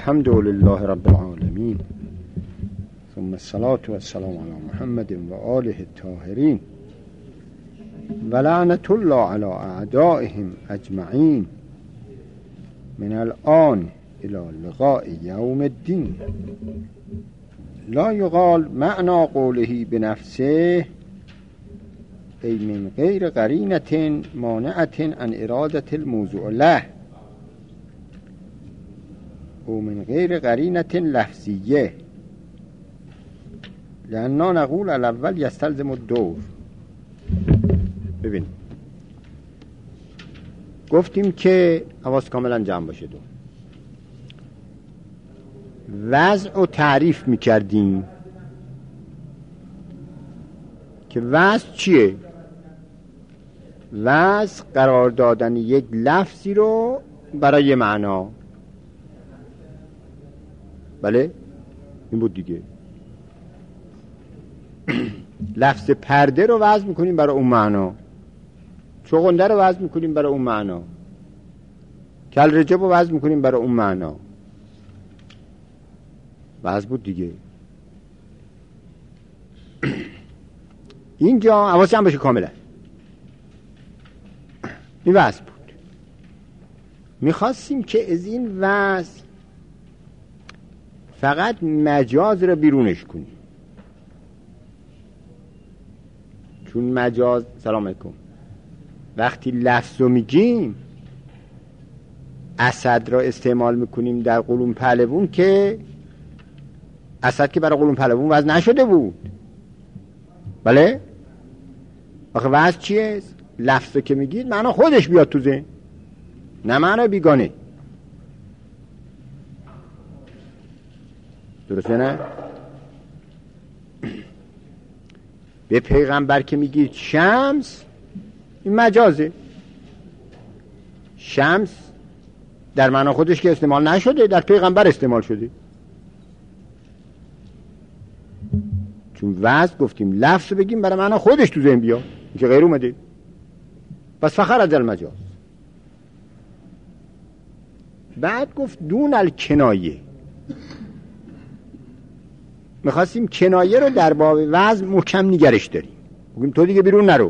الحمد لله رب العالمين ثم الصلاة والسلام على محمد و آله الطاهرین و لعنة الله على اعدائهم اجمعین من الآن الى لقاء یوم الدین. لا یقال معنى قوله بنفسه ای من غیر قرینة مانعة عن ارادة الموضوع له او من غیر قرینة لفظیه لأننا نقول الاول یستلزم الدور. ببین گفتیم که حواس کاملا جمع باشه. دو وضع و تعریف میکردیم که وضع چیه؟ وضع قرار دادن یک لفظی رو برای معنا. بله این بود دیگه. لفظ پرده رو وضع میکنیم برای اون معنا، چغنده رو وضع میکنیم برای اون معنا، کل رجب رو وضع میکنیم برای اون معنا. وضع بود دیگه. اینجا حواس هم باشه کاملا. این وضع بود. میخواستیم که از این وضع فقط مجاز رو بیرونش کنیم، چون مجاز سلام علیکم وقتی لفظ رو میگیم اسد را استعمال میکنیم در قولون پهلوون که اسد که برای قولون پهلوون وضع نشده بود. بله آخه وضع چیه؟ لفظ رو که میگید معنا خودش بیاد تو ذهن، نه معنا بیگانه. درسته نه؟ به پیغمبر که میگید شمس، این مجازه. شمس در معنا خودش که استعمال نشده، در پیغمبر استعمال شده. چون وضع گفتیم لفظ بگیم برای معنا خودش تو ذهن بیا، این که غیر اومده. پس فخر از المجاز. بعد گفت دون الکنایه. میخواستیم کنایه رو در باب وضع محکم نگرش داریم، بگیم تو دیگه بیرون نرو.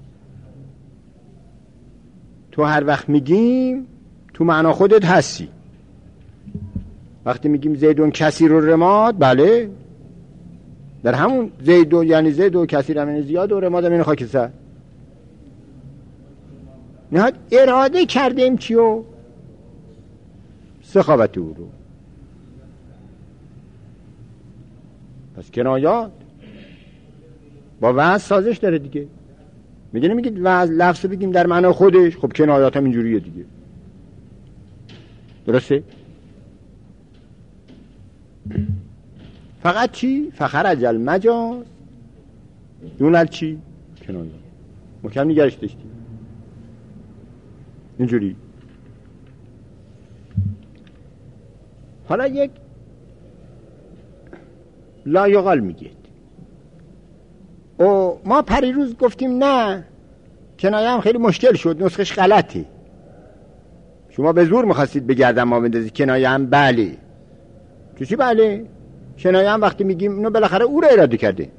تو هر وقت میگیم تو معنا خودت هستی. وقتی میگیم زیدون کثیر الرماد، بله در همون زیدون یعنی زیدون کثیر من زیاد و رماد من خاکستر. نهاد اراده کردیم چیو؟ سخاوت او رو. پس کنایات با وضع سازش داره دیگه. میگه نمیگید وضع لفظ بگیم در معنا خودش، خب کنایات هم اینجوریه دیگه. درسته؟ فقط چی؟ فخرج المجاز دون چی؟ کنایات. محکم نگرش داشتیم اینجوری. حالا یک لایقال میگید او ما پریروز گفتیم نه کنایه هم خیلی مشکل شد، نسخش غلطی. شما به زور میخواستید بگردم ما بندازید کنایه هم. بله چی بله؟ کنایه هم وقتی میگیم اینو بالاخره او رو اراده کرده،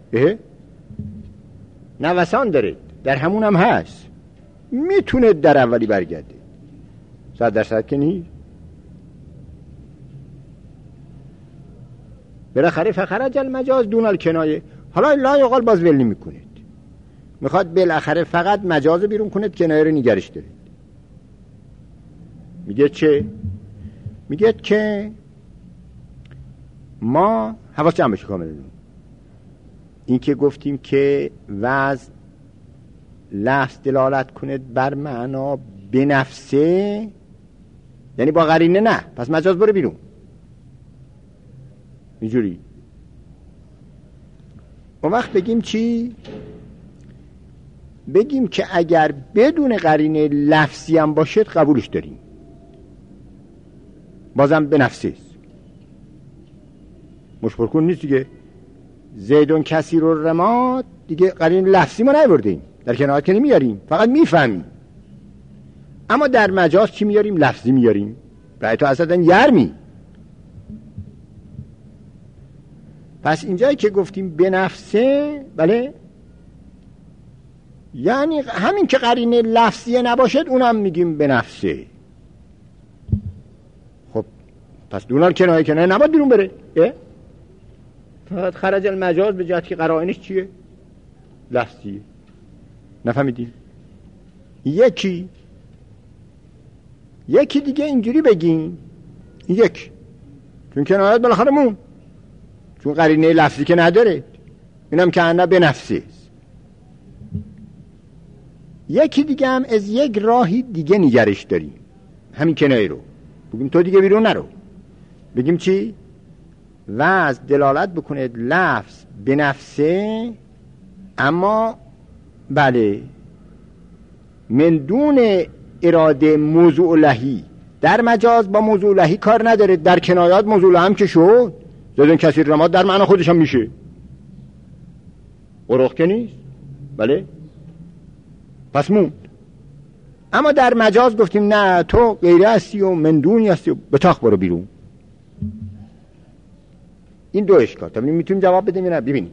نوسان داره، در همون هم هست، میتونه در اولی برگرده، 100% که نیست. بالاخره فخرج المجاز دون الکنایه. حالا لا یقال باز ول نمی‌کنید، میخواد بالاخره فقط مجاز بیرون کنید، کنایه رو نگرش دارید. میگه چه؟ میگه که ما حواس جمع بشه کاملا. این که گفتیم که وضع لفظ دلالت کند بر معنا به نفسه، یعنی با قرینه نه، پس مجاز بره بیرون. اینجوری اون وقت بگیم چی؟ بگیم که اگر بدون قرینه لفظی هم باشد قبولش داریم، بازم به نفسه است، مشپرکون نیست دیگه. زیدون کثیر الرماد دیگه قرینه لفظی ما نیاوردیم، در کنایات که نمیاریم، فقط میفهمیم. اما در مجاز چی میاریم؟ لفظی میاریم. رأی تو اصلا یرمی پس اینجایی که گفتیم به نفسه، بله، یعنی همین که قرینه لفظیه نباشد اونم میگیم به نفسه. خب پس دونال کنایه نباید بیرون بره. فقط خرج المجاز به جهت که قرائنش چیه؟ لفظیه. نفهمیدیم؟ یکی دیگه اینجوری بگیم، یک چون کنایات بالاخره مون، چون قرینه لفظی که نداره، اینم که انا به نفسه. یکی دیگه هم از یک راهی دیگه نگرش داریم، همین کنایه رو بگیم تو دیگه بیرون نرو. بگیم چی؟ وز دلالت بکنه لفظ به نفسه، اما بله من دون اراده موضوع لهی. در مجاز با موضوع لهی کار نداره، در کنایات موضوع لهم که شد زدن کسی رماد در معنی خودش هم میشه، قرخ که نیست. بله پس موند. اما در مجاز گفتیم نه تو غیره هستی و من دونی هستی و بتاخ برو بیرون. این دو اشکال. طب میتونیم جواب بدیم یا نه؟ ببینید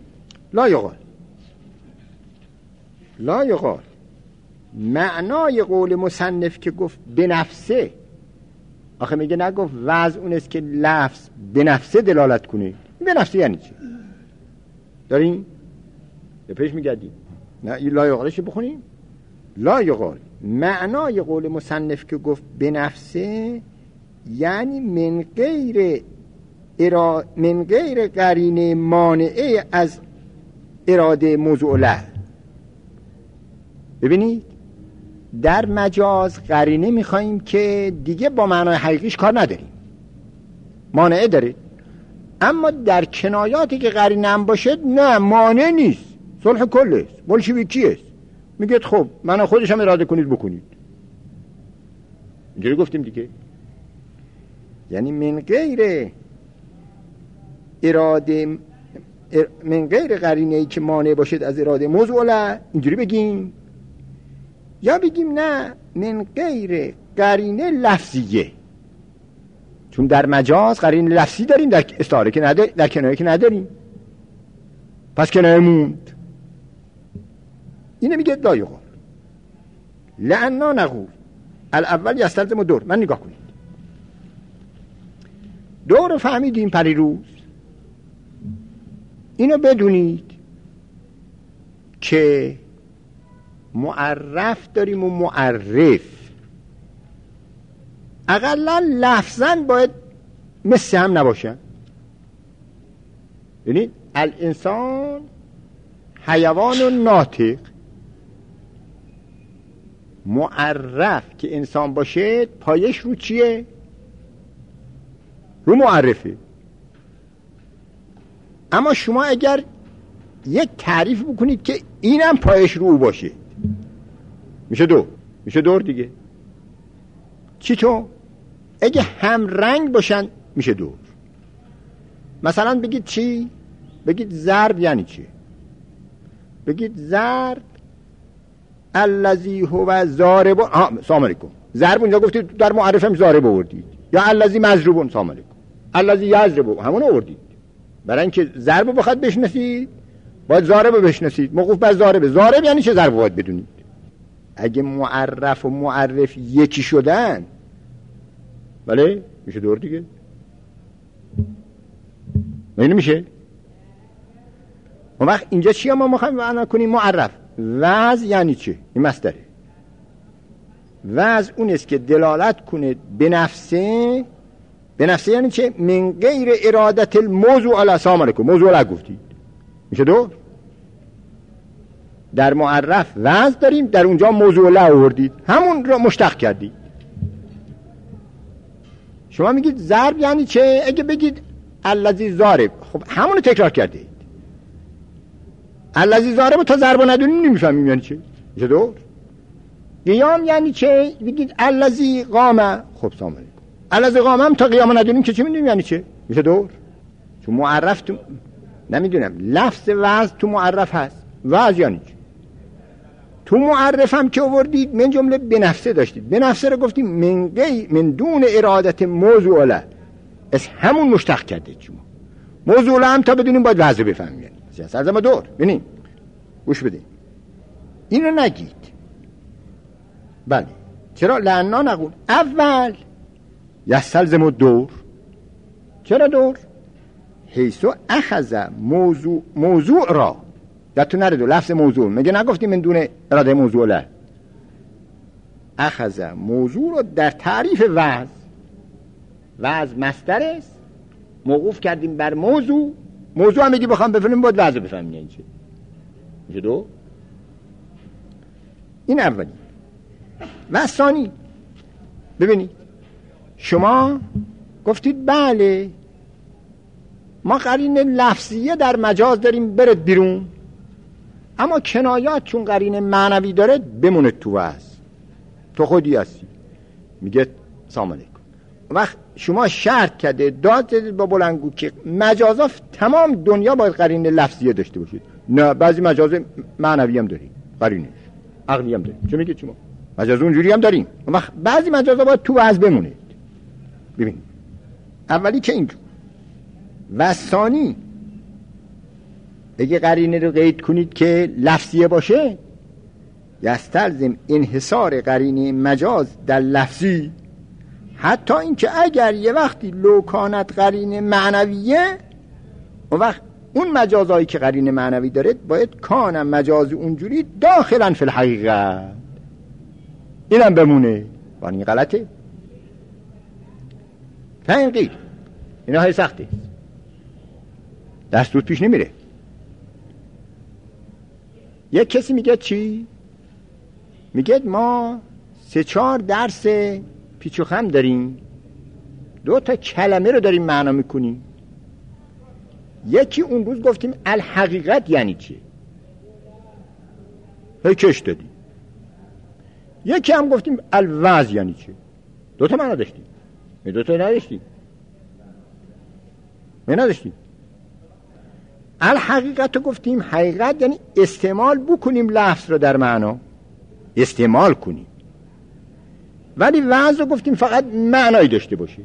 لا یقال معنای قول مصنف که گفت به نفسه، آخه میگه نگفت وضع اون است که لفظ به نفسه دلالت کنه. به نفسه یعنی چی؟ داریم به پیش میگردیم. نه این لا یقالش بخونیم. لا یقال معنای قول مصنف که گفت به نفسه یعنی من غیر قرینه مانعه از اراده موضوع له. ببینید در مجاز قرینه میخواییم که دیگه با معنای حقیقیش کار نداریم، مانعه داره. اما در کنایاتی که قرینه هم باشد نه مانع نیست، صلح کله است، بلشویکی است. میگه خب من خودش هم اراده کنید بکنید. اینجوری گفتیم دیگه. یعنی من غیر اراده من غیر قرینه‌ای که مانع باشد از اراده موضوع له، اینجوری بگیم. یا بگیم نه من غیر قرینه لفظیه، چون در مجاز قرینه لفظی داریم، در استعاره که نداریم، در کنایه که نداریم. پس کنایه موند. اینه میگه لا یقال لأننا نقول الاول یستلزم دور. من نگاه کنید دور رو فهمیدیم پریروز. اینو بدونید که معرف داریم و معرف. اقلا لفظاً باید مثل هم نباشن. یعنی الانسان حیوان و ناطق، معرف که انسان باشه پایش رو چیه؟ رو معرفه. اما شما اگر یک تعریف بکنید که اینم پایش رو او باشه میشه دور دیگه. چی تو؟ اگه هم رنگ باشن میشه دور. مثلا بگید چی؟ بگید ضرب یعنی چی؟ بگید ضرب الذی هو ضارب. سلام علیکم. ضرب اونجا گفتید در معرفم ضارب آوردید، یا الذی مضروب. سلام علیکم. الذی یضرب همون آوردید. برای اینکه ضرب بخواد بشناسید باید ضارب بشناسید. موقوف بر ضارب یعنی چه ضرب باید بدونید. اگه معرف و معرف یکی شدن بله میشه دور دیگه. اینو میشه. اون وقت اینجا چی ما میخوایم معنا کنیم؟ معرف. وضع یعنی چه؟ این مصدره. وضع اون است که دلالت کنه به نفسه. به نفسه یعنی چه؟ من غیر ارادت الموضوع علی. سلام علیکم. موضوع علی گفتید میشه دور. در معرف وضع داریم، در اونجا موضوع له آوردید، همون را مشتق کردید. شما میگید ضرب یعنی چه؟ اگه بگید الذی ضارب، خب همونو تکرار کردید. الذی ضارب تا ضرب ندونیم نمیفهمیم یعنی چه. میشه دور. قیام یعنی چه؟ بگید الذی قام. خب سلام علیکم. الذی قام هم تا قیام ندونیم که چه میدونیم یعنی چه. میشه دور. چون معرف تو نمیدونم لفظ وضع تو معرف هست. وضع یعنی چه؟ تو معرف هم که آوردید من جمله به نفسه داشتید. به نفسه رو گفتیم من دون ارادت موضوع له، از همون مشتق کردید شما. موضوع هم تا بدونیم باید وضع بفهمیم. یعنی سرزم دور ببینیم، گوش بدین، اینو نگید. بله چرا؟ لعنا نقول اول یستلزم دور. چرا دور؟ حیثو اخذ موضوع را یادتون نره، لفظ موضوع میگه نگفتیم من دون اراده موضوع له، اخذ موضوع رو در تعریف وضع مصدر است، موقوف کردیم بر موضوع هم میگی بخوام بفهمیم باید وضع بفهمیم. یعنی چه؟ میشه دو. این اولی. و ثانی ببینید، شما گفتید بله ما قرینه لفظیه در مجاز داریم برد بیرون، اما کنایات چون قرینه معنوی داره بمونه تو وضع. تو خودی هستی میگه سلام علیکم. وقت شما شرط کرده داد زدید با بلنگو که مجازا تمام دنیا باید قرینه لفظیه داشته باشید. نه، بعضی مجاز معنوی هم داریم، قرینه عقلی هم داریم. چه میگید شما؟ مجاز اونجوری هم داریم، وقت بعضی مجازا باید تو وضع بمونه. ببین اولی که اینجور، و ثانی اگه قرینه رو قید کنید که لفظیه باشه، یستلزم انحصار قرینه مجاز در لفظی، حتی اینکه اگر یه وقتی لو کانت قرینه معنویه، اون وقت اون مجازایی که قرینه معنوی داره باید کان مجاز اونجوری داخلا فی الحقیقت، اینم بمونه. ولی این غلطه. فهم قیل اینا های سخته، دستور پیش نمیره. یک کسی میگه چی؟ میگه ما 3-4 درس پیچ و خم داریم، 2 کلمه رو داریم معنا میکنیم. یکی اون روز گفتیم الحقیقت یعنی چی، هی کش دادیم. یکی هم گفتیم الوضع یعنی چی، 2 معنا داشتیم. 2 نداشتیم، نداشتیم. الحقیقت رو گفتیم حقیقت یعنی استعمال بکنیم لفظ رو در معنا، استعمال کنیم. ولی وضع رو گفتیم فقط معنایی داشته باشه.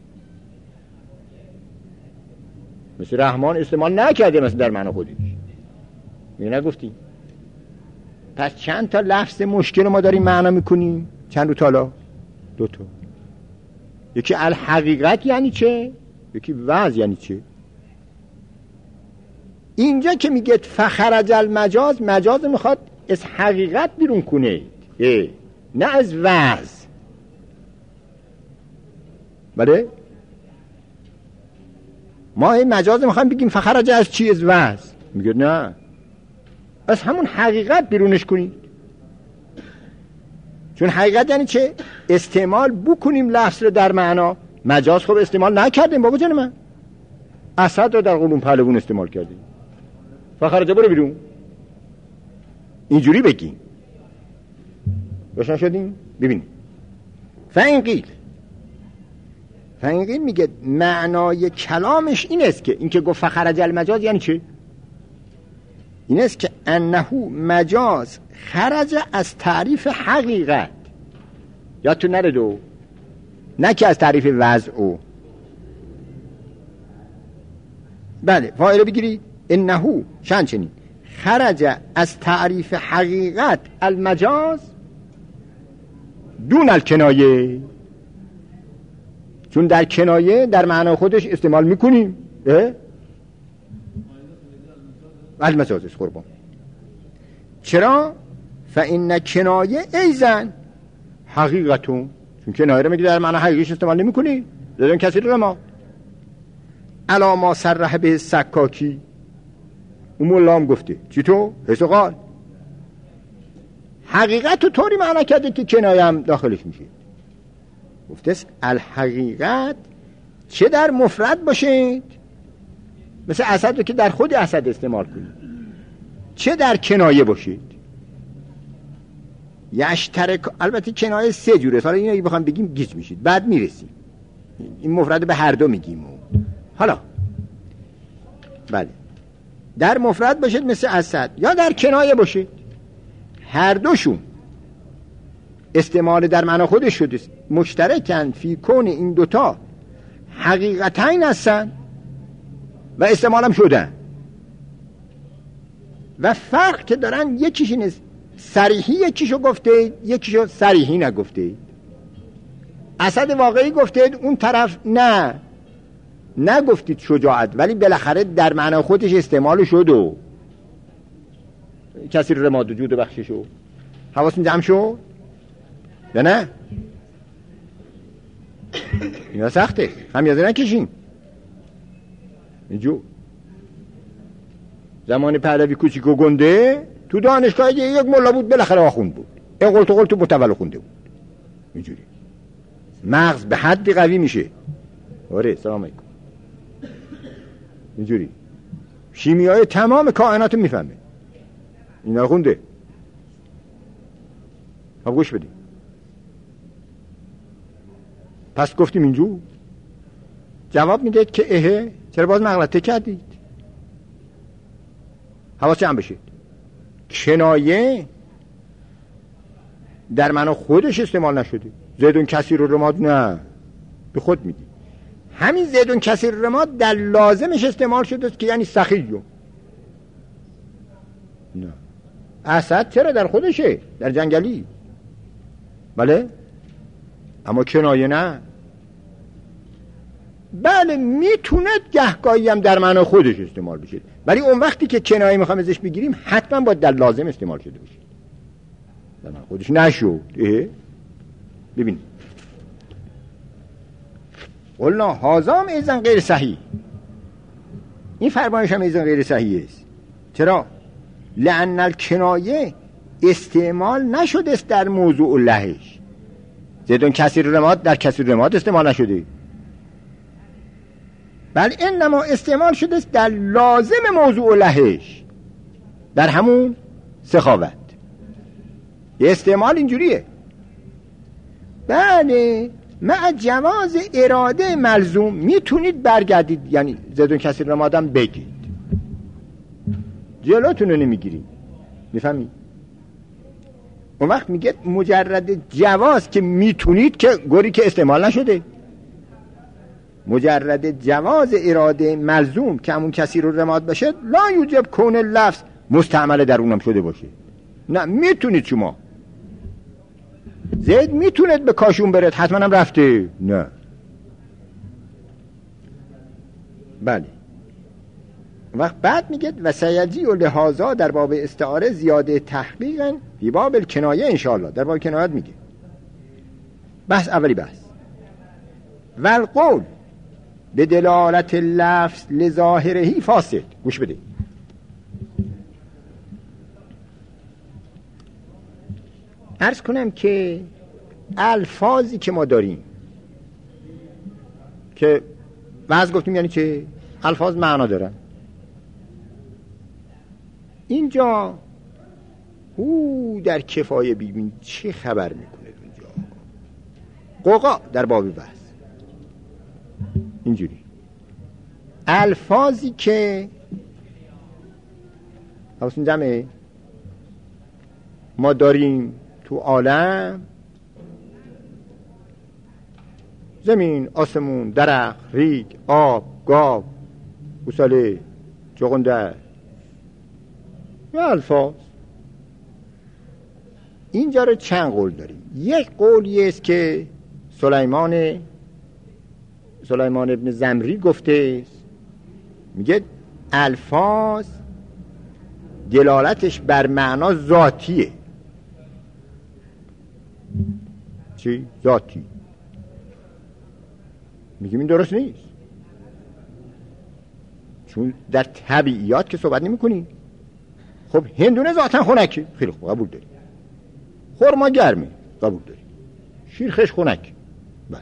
مثل رحمان استعمال نکرده مثل در معنا خودش، میگه نگفتیم. پس چند تا لفظ مشکل ما داریم معنا میکنیم؟ چند رو تالا؟ 2. یکی الحقیقت یعنی چه، یکی وضع یعنی چه. اینجا که میگه فخرج المجاز، مجاز میخواد از حقیقت بیرون کنه، نه از وضع. بله ما این مجاز میخوایم بگیم فخرج از چی؟ از وضع. میگه نه، از همون حقیقت بیرونش کنید. چون حقیقت یعنی چه؟ استعمال بکنیم لفظ رو در معنا. مجاز خب استعمال نکردیم بابا جان من، اسد رو در قلوم پهلوون استعمال کردیم، فخرج برو بیرون. اینجوری بگیم. روشن شدیم؟ ببینید فین قیل میگه معنای کلامش این است که این که گفت فخرج المجاز یعنی چه؟ این است که انه مجاز خرج از تعریف حقیقت. یادتون نره دو، نه که از تعریف وضع او. بله فاعل بگیرید انه شان چنین خرج از تعریف حقیقت المجاز دون الکنایه. چون در کنایه در معنای خودش استعمال میکنیم المجاز است قربان. چرا؟ فإن کنایه ایزن حقیقتون، چون کنایه رو میگه در معنای حقیقیش استعمال نمیکنی. دادن کسی رو ما علا ما صرح به سکاکی، اون مولا هم گفته چی تو؟ حس و قال حقیقت رو طوری معنی کرده که کنایه هم داخلش میشه. گفته است الحقیقت چه در مفرد باشید، مثل اسد رو که در خود اسد استعمال کنید، چه در کنایه باشید. یشترک، البته کنایه 3 جوره، حالا این اگه بخوام بگیم گیج میشید، بعد میرسیم. این مفرد به هر دو میگیم. حالا بله در مفرد باشید مثل اسد، یا در کنایه باشید، هر دوشون استعمال در معنا خودش شده، مشترکن فی کون این دوتا حقیقتین هستن. و استعمال هم شدن و فرق که دارن یکیش اینه صریحی یکیشو گفته یکیشو صریحی نگفته. اسد واقعی گفتید، اون طرف نه نگفتید شجاعت، ولی بالاخره در معنای خودش استعمال شد و کسی رو رماد و جود و بخشش و حواستون جمع شد یا نه؟ اینا سخته، خمیازه نکشین اینجور. زمان پهلوی کوچیک و گنده تو دانشگاه یک ملا بود بالاخره آخوند بود، قلت متول خونده بود. اینجوری مغز به حدی قوی میشه. آره سلام علیکم. اینجوری شیمیای تمام کائنات میفهمه. اینا خونده. خب گوش بدیم. پس گفتیم اینجور جواب میدید که اهه چرا باز مغلطه کردید؟ حواس جمع بشید. کنایه در معنی خودش استعمال نشده. زیدون کثیر الرماد نه، به خود میگی. همین زیدون کثیر الرماد در لازمش استعمال شده که یعنی سخیو. نه اسد چرا در خودشه، در جنگلی، بله، اما کنایه نه. بله میتونه گهگاهی هم در معنی خودش استعمال بشه، ولی اون وقتی که کنایه میخوام ازش بگیریم حتما باید در لازم استعمال شده باشه، در معنی خودش نشد. ببین قلنا هازام ایزن غیر صحیح، این فرمایش هم ایزن غیر صحیح است. چرا؟ لأن الکنایه استعمال نشده است در موضوع لهش. زیدون کثیر الرماد در کثیر الرماد استعمال نشده، بل انما استعمال شده است در لازم موضوع لهش، در همون سخاوت. استعمال اینجوریه. بله مع جواز اراده ملزوم میتونید برگردید، یعنی زیدون کثیر الرماد هم بگید، جلوتون رو نمیگیرید. میفهمید؟ اون وقت میگه مجرد جواز که میتونید که گوری که استعمال نشده، مجرد جواز اراده ملزوم که همون کثیر الرماد باشه لا یوجب کون لفظ مستعمل در اونم شده باشه. نه میتونید شما زید میتونید به کاشون برد، حتما هم رفته، نه. بله وقت بعد میگه و سیجی و لحاظا در باب استعاره زیاده تحقیقا فی باب الکنایه انشاءالله. در باب کنایات میگه بحث اولی بحث والقول به دلالت لفظ لظاهرهی فاسد. گوش بده. عرض کنم که الفاظی که ما داریم که بعض گفتیم یعنی چه الفاظ معنا دارن، اینجا او در کفایه ببین چه خبر میکنه اونجا قوقا در باب بحث. اینجوری الفاظی که حواستون جمعه ما داریم تو عالم، زمین، آسمون، درخت، ریگ، آب، گاو، گوساله، چغندر و الفاظ. اینجا رو چند قول داریم. یک قولی است که سلیمان ابن زمری گفته است، میگه الفاظ دلالتش بر معنا ذاتیه. چی؟ ذاتی. میگیم این درست نیست، چون در طبیعیات که صحبت نمی کنی. خب هندونه ذاتاً خنکه، خیلی خوب قبول داری. خرما گرمه، قبول داری. شیر خش خنک، بله.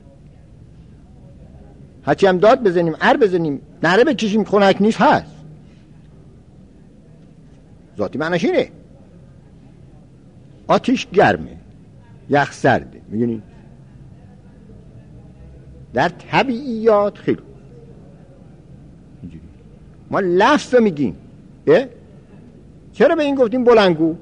هرچی هم داد بزنیم، بزنیم، نره بکشیم خنک نیست، هست. ذاتی معنیش اینه. آتیش گرمه، یخ سرده، میگونی؟ در طبیعیات خیلی اینجوری. ما لفظ رو میگیم. چرا به این گفتیم بلنگو؟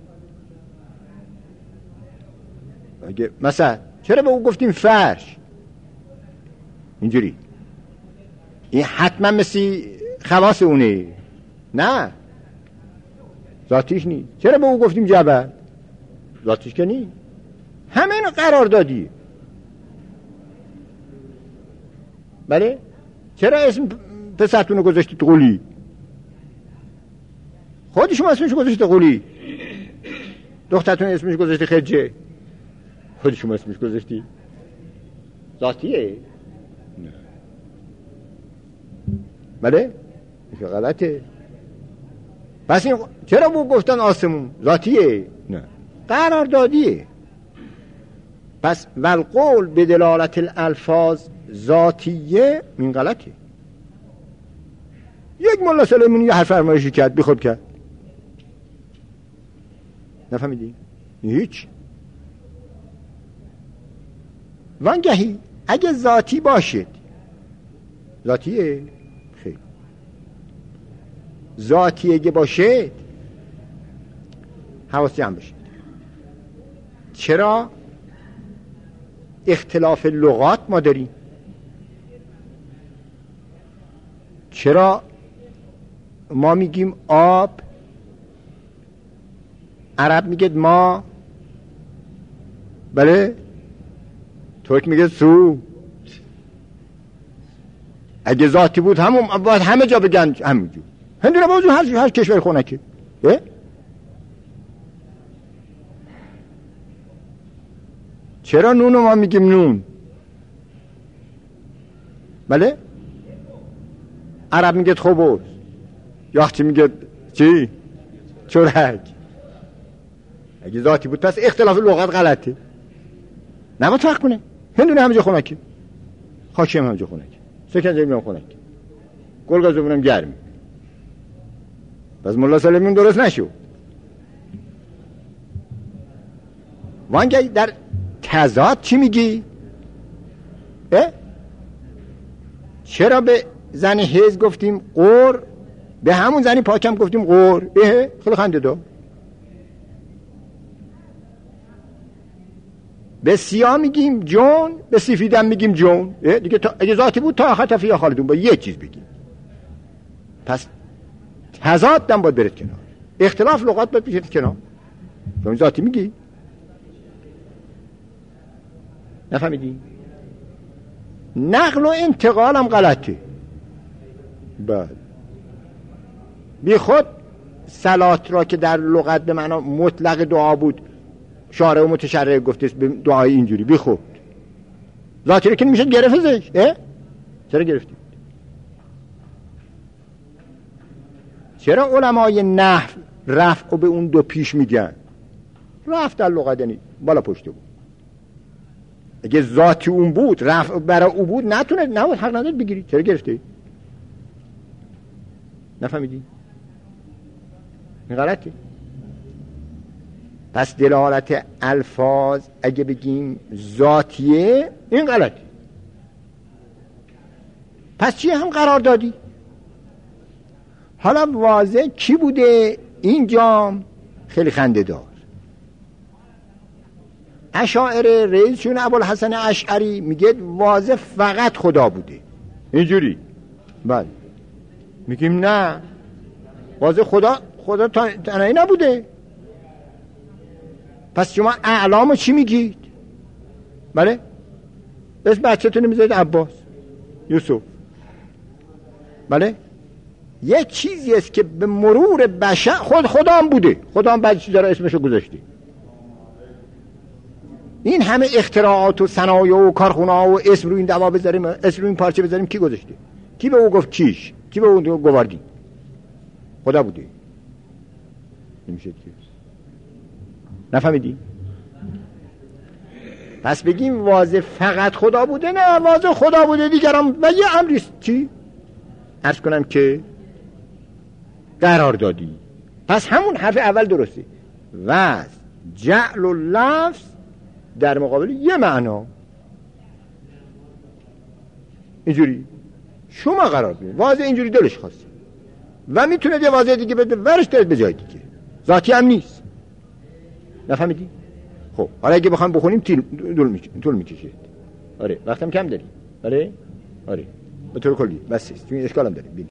مثلا چرا به اون گفتیم فرش؟ اینجوری. این حتما مثل خواص اونه، نه ذاتیش نیست. چرا به او گفتیم جبل؟ ذاتیش که نیست، همین قراردادیه. بله؟ چرا اسم پسرتونو گذاشتید قولی؟ خودی شما اسمش گذاشتید قولی. دخترتون اسمش گذاشتی خجه، خودی شما اسمش گذاشتی. ذاتیه؟ نه. بله؟ این غلطه. پس این چرا بو گفتن آسمون؟ ذاتیه؟ نه، قراردادیه. پس والقول به دلالت الالفاظ ذاتیه، این غلطه. یک ملا سلیمانی یه حرف فرمایشی کرد، بی خود کرد، نفهمیدی؟ هیچ. وانگهی اگه ذاتی باشید، ذاتیه؟ خیلی. ذاتی اگه باشید حواسی هم باشید. چرا اختلاف لغات ما داریم؟ چرا ما میگیم آب، عرب میگه ما، بله، ترک میگه سو. اگه ذاتی بود باید همه جا بگن همینجور. هندونه بازو هر کشور خونکه. چرا نونو ما میگیم نون؟ بله؟ عرب میگه خبز، یاختی میگه چی؟ چرک. اگه ذاتی بود پس اختلاف لغت غلطه، نباید فرق کنه. هندونه همه جا خونکه، خاکی هم همه جا خونکه، سکنجه هم خونکه، گلگازو بونم گرمی. پس ملا سلیمون درست نشو. وانگه در تضاد چی میگی؟ چرا به زن حیض گفتیم قور، به همون زنی پاکم گفتیم قور؟ خیلی خنده دار. به سیاه میگیم جون، به سفیدم میگیم جون. دیگه اگه ذاتی بود تا آخر تفیه خالدون با یه چیز بگیم. پس تضاد دم باید برد کنار، اختلاف لغات باید بشید کنار. شما ذاتی میگی؟ نفهمیدی؟ نقل و انتقال هم غلطه. بعد بی خود صلات را که در لغت به معنا مطلق دعا بود شارع و متشرع گفته به دعای اینجوری بی خود. ذاتی را که میشه گرفتش. چرا گرفتی؟ چرا علمای نحو رفع به اون دو پیش میگن؟ رفع در لغت یعنی بالا پشته بود. اگه ذاتی اون بود، رفع برای او بود، نبود حق نداره بگیری. چرا گرفتی؟ نفهمیدی؟ این غلطه. پس دلالت الفاظ اگه بگیم ذاتیه، این غلطه. پس چیه هم قرار دادی؟ حالا واضح کی بوده اینجام؟ خیلی خنده دار. اشاعره رئیسشون ابوالحسن اشعری میگه واضح فقط خدا بوده. اینجوری. بله. میگیم نه، واضح خدا تنهایی نبوده. پس شما اعلامو چی میگید؟ بله؟ اسم بچه‌تون میذارید عباس، یوسف. بله؟ یه چیزی است که به مرور بشر خدا هم بوده، خدا هم بعضی چیزا رو اسمشو گذاشته. این همه اختراعات و صنایع و کارخونه‌ها و اسم رو این دوا بذاریم، اسم رو این پارچه بذاریم، کی گذاشته؟ کی به او گفت چیش؟ کی به اون گواردی؟ خدا بوده. نمیشه که نفهمیدی؟ پس بگیم واضح فقط خدا بوده؟ نه، واضح خدا بوده دیگران و یه امریست. چی؟ عرض کنم که قرار دادی. پس همون حرف اول درسته. و جعل و لفظ در مقابل یه معنا اینجوری شما قرار بدید. واضح اینجوری دلش خواسته و میتونه یه واضح دیگه بده ورش دارد به جای دیگه، ذاتی هم نیست. نفهمیدی؟ خب حالا اگه بخوام بخونیم طول میکشه. آره وقتم کم داریم. آره به طور کلی بس است. اشکال هم داریم.